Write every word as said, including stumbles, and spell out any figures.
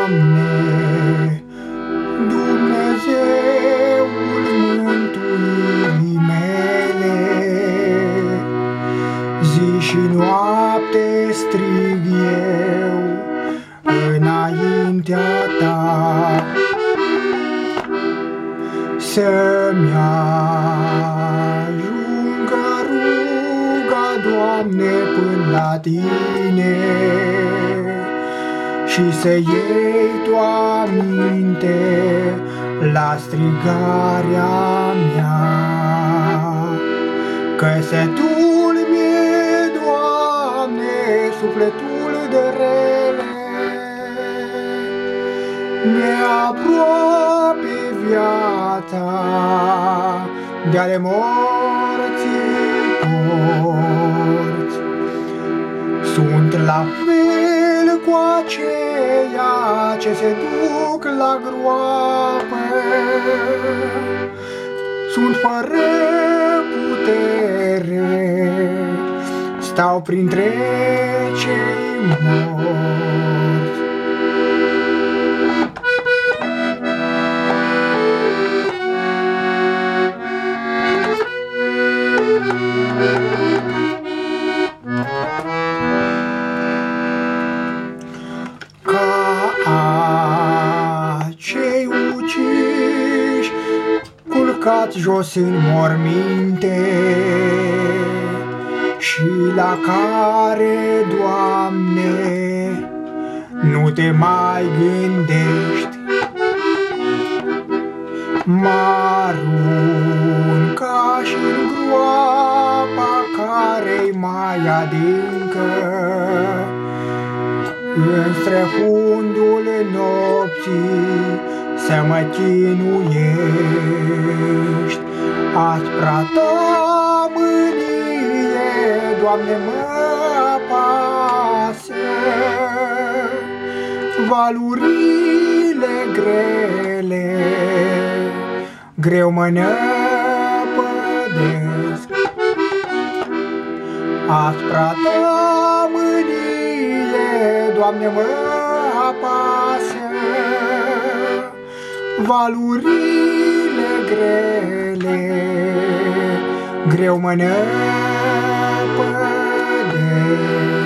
Doamne, Dumnezeul mântuirii mele, zi și noapte strig eu înaintea Ta, să-mi ajungă ruga, Doamne, până la Tine, și să iei Tu aminte la strigarea mea. Căsetul mi-e, Doamne, sufletul de rele, mi-e aproape viața de ale morții porți. Sunt la fel cu aceia ce se duc la groapă, sunt fără putere, stau printre cei morți. Cei uciși, culcați jos în morminte, și la care, Doamne, nu te mai gândești, mă-arunc ca și-n groapa care-i mai adâncă, în străfundul nopții să mă chinuiești. Aspra Ta mânie, Doamne, mă apasă, valurile grele greu mă năpădesc. Aspra Ta mânie, Doamne, mă apasă, valurile grele greu mă năpădesc.